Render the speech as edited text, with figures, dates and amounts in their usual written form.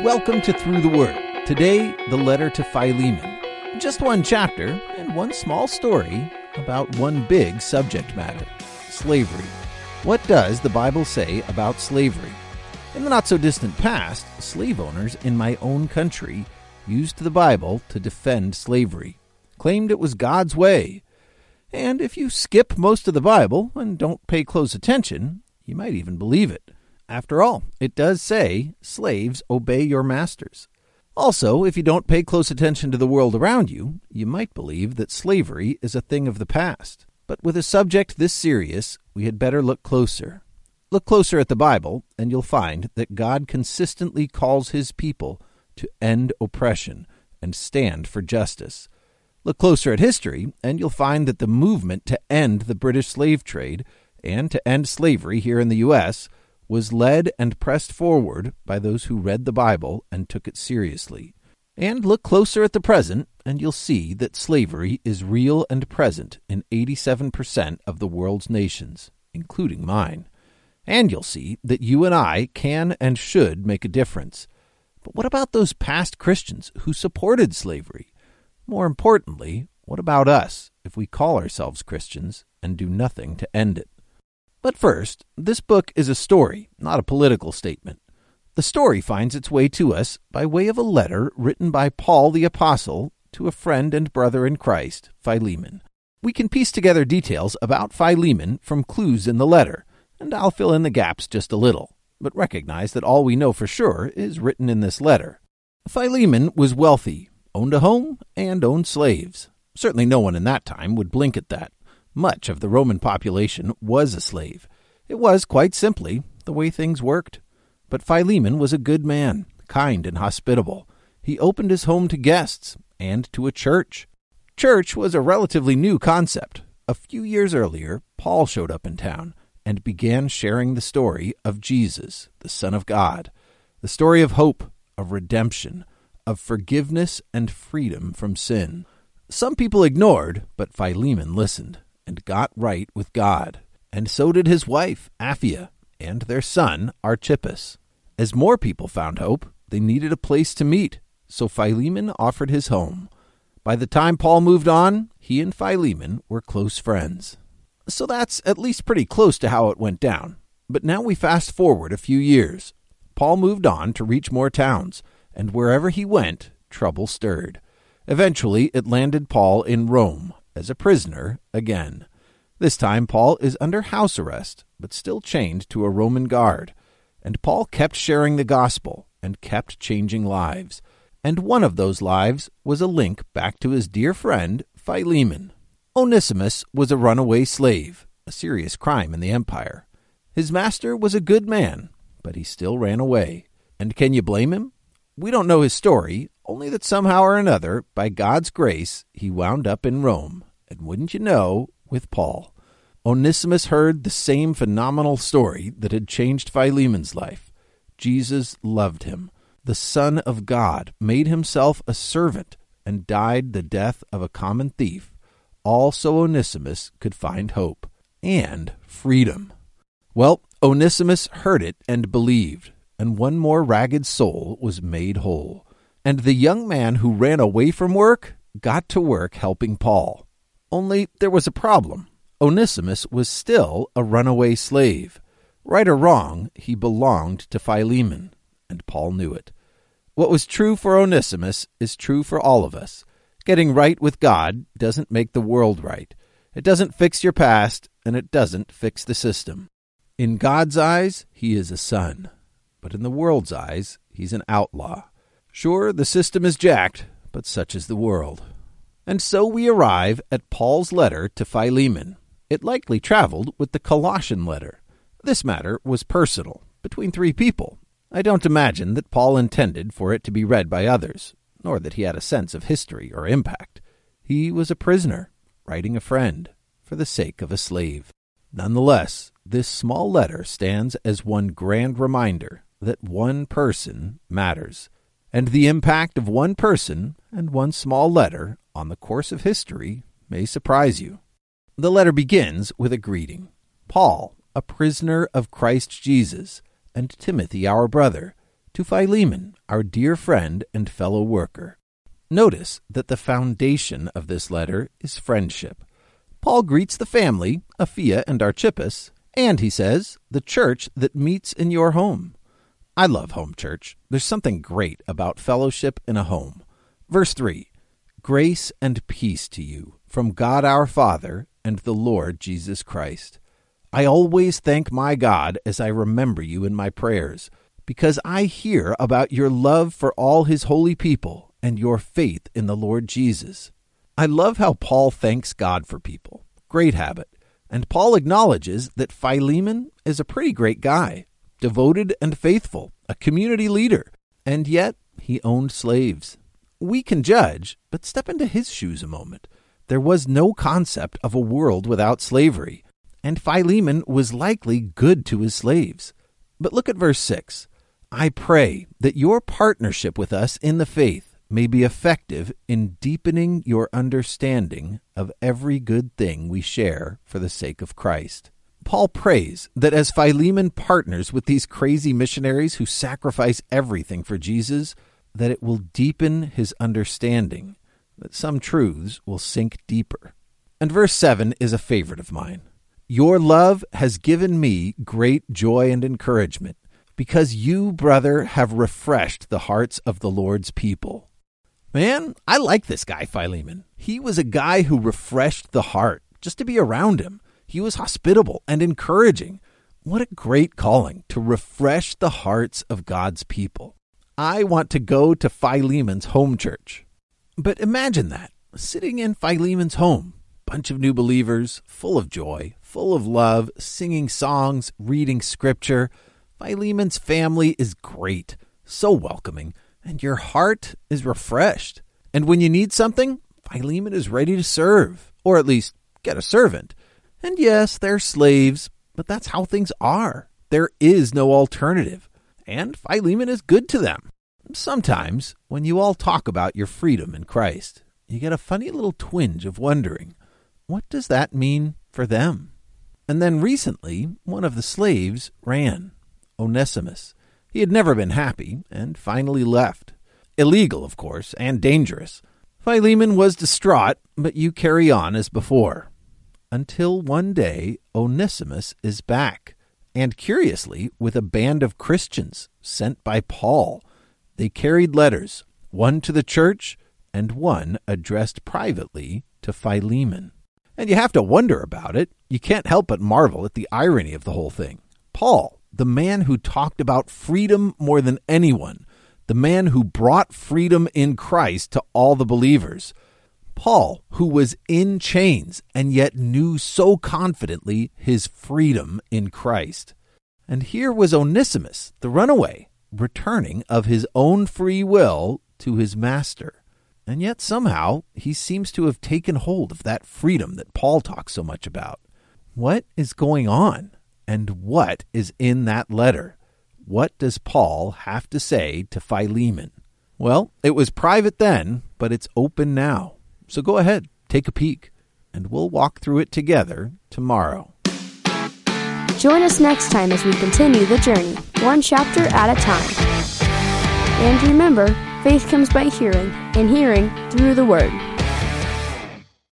Welcome to Through the Word. Today, the letter to Philemon. Just one chapter and one small story about one big subject matter, slavery. What does the Bible say about slavery? In the not-so-distant past, slave owners in my own country used the Bible to defend slavery, claimed it was God's way. And if you skip most of the Bible and don't pay close attention, you might even believe it. After all, it does say, slaves, obey your masters. Also, if you don't pay close attention to the world around you, you might believe that slavery is a thing of the past. But with a subject this serious, we had better look closer. Look closer at the Bible, and you'll find that God consistently calls his people to end oppression and stand for justice. Look closer at history, and you'll find that the movement to end the British slave trade and to end slavery here in the U.S. was led and pressed forward by those who read the Bible and took it seriously. And look closer at the present, and you'll see that slavery is real and present in 87% of the world's nations, including mine. And you'll see that you and I can and should make a difference. But what about those past Christians who supported slavery? More importantly, what about us if we call ourselves Christians and do nothing to end it? But first, this book is a story, not a political statement. The story finds its way to us by way of a letter written by Paul the Apostle to a friend and brother in Christ, Philemon. We can piece together details about Philemon from clues in the letter, and I'll fill in the gaps just a little, but recognize that all we know for sure is written in this letter. Philemon was wealthy, owned a home, and owned slaves. Certainly no one in that time would blink at that. Much of the Roman population was a slave. It was, quite simply, the way things worked. But Philemon was a good man, kind and hospitable. He opened his home to guests and to a church. Church was a relatively new concept. A few years earlier, Paul showed up in town and began sharing the story of Jesus, the Son of God, the story of hope, of redemption, of forgiveness and freedom from sin. Some people ignored, but Philemon listened and got right with God. And so did his wife, Apphia, and their son, Archippus. As more people found hope, they needed a place to meet, so Philemon offered his home. By the time Paul moved on, he and Philemon were close friends. So that's at least pretty close to how it went down. But now we fast forward a few years. Paul moved on to reach more towns, and wherever he went, trouble stirred. Eventually, it landed Paul in Rome, as a prisoner again. This time Paul is under house arrest, but still chained to a Roman guard. And Paul kept sharing the gospel and kept changing lives. And one of those lives was a link back to his dear friend, Philemon. Onesimus was a runaway slave, a serious crime in the empire. His master was a good man, but he still ran away. And can you blame him? We don't know his story, only that somehow or another, by God's grace, he wound up in Rome, and wouldn't you know, with Paul. Onesimus heard the same phenomenal story that had changed Philemon's life. Jesus loved him. The Son of God made himself a servant and died the death of a common thief, all so Onesimus could find hope and freedom. Well, Onesimus heard it and believed, and one more ragged soul was made whole. And the young man who ran away from work got to work helping Paul. Only there was a problem. Onesimus was still a runaway slave. Right or wrong, he belonged to Philemon, and Paul knew it. What was true for Onesimus is true for all of us. Getting right with God doesn't make the world right. It doesn't fix your past, and it doesn't fix the system. In God's eyes, he is a son. But in the world's eyes, he's an outlaw. Sure, the system is jacked, but such is the world. And so we arrive at Paul's letter to Philemon. It likely traveled with the Colossian letter. This matter was personal, between three people. I don't imagine that Paul intended for it to be read by others, nor that he had a sense of history or impact. He was a prisoner, writing a friend, for the sake of a slave. Nonetheless, this small letter stands as one grand reminder that one person matters. And the impact of one person and one small letter on the course of history may surprise you. The letter begins with a greeting. Paul, a prisoner of Christ Jesus, and Timothy our brother, to Philemon, our dear friend and fellow worker. Notice that the foundation of this letter is friendship. Paul greets the family, Apphia and Archippus, and he says, the church that meets in your home. I love home church. There's something great about fellowship in a home. Verse 3, grace and peace to you from God our Father and the Lord Jesus Christ. I always thank my God as I remember you in my prayers, because I hear about your love for all his holy people and your faith in the Lord Jesus. I love how Paul thanks God for people. Great habit. And Paul acknowledges that Philemon is a pretty great guy, devoted and faithful, a community leader, and yet he owned slaves. We can judge, but step into his shoes a moment. There was no concept of a world without slavery, and Philemon was likely good to his slaves. But look at verse 6. I pray that your partnership with us in the faith may be effective in deepening your understanding of every good thing we share for the sake of Christ. Paul prays that as Philemon partners with these crazy missionaries who sacrifice everything for Jesus, that it will deepen his understanding, that some truths will sink deeper. And verse 7 is a favorite of mine. Your love has given me great joy and encouragement, because you, brother, have refreshed the hearts of the Lord's people. Man, I like this guy, Philemon. He was a guy who refreshed the heart just to be around him. He was hospitable and encouraging. What a great calling to refresh the hearts of God's people. I want to go to Philemon's home church. But imagine that, sitting in Philemon's home. Bunch of new believers, full of joy, full of love, singing songs, reading scripture. Philemon's family is great, so welcoming, and your heart is refreshed. And when you need something, Philemon is ready to serve, or at least get a servant. And yes, they're slaves, but that's how things are. There is no alternative, and Philemon is good to them. Sometimes, when you all talk about your freedom in Christ, you get a funny little twinge of wondering, what does that mean for them? And then recently, one of the slaves ran, Onesimus. He had never been happy and finally left. Illegal, of course, and dangerous. Philemon was distraught, but you carry on as before. Until one day, Onesimus is back, and curiously, with a band of Christians sent by Paul. They carried letters, one to the church and one addressed privately to Philemon. And you have to wonder about it. You can't help but marvel at the irony of the whole thing. Paul, the man who talked about freedom more than anyone, the man who brought freedom in Christ to all the believers. Paul, who was in chains and yet knew so confidently his freedom in Christ. And here was Onesimus, the runaway, returning of his own free will to his master. And yet somehow he seems to have taken hold of that freedom that Paul talks so much about. What is going on? And what is in that letter? What does Paul have to say to Philemon? Well, it was private then, but it's open now. So go ahead, take a peek, and we'll walk through it together tomorrow. Join us next time as we continue the journey, one chapter at a time. And remember, faith comes by hearing, and hearing through the Word.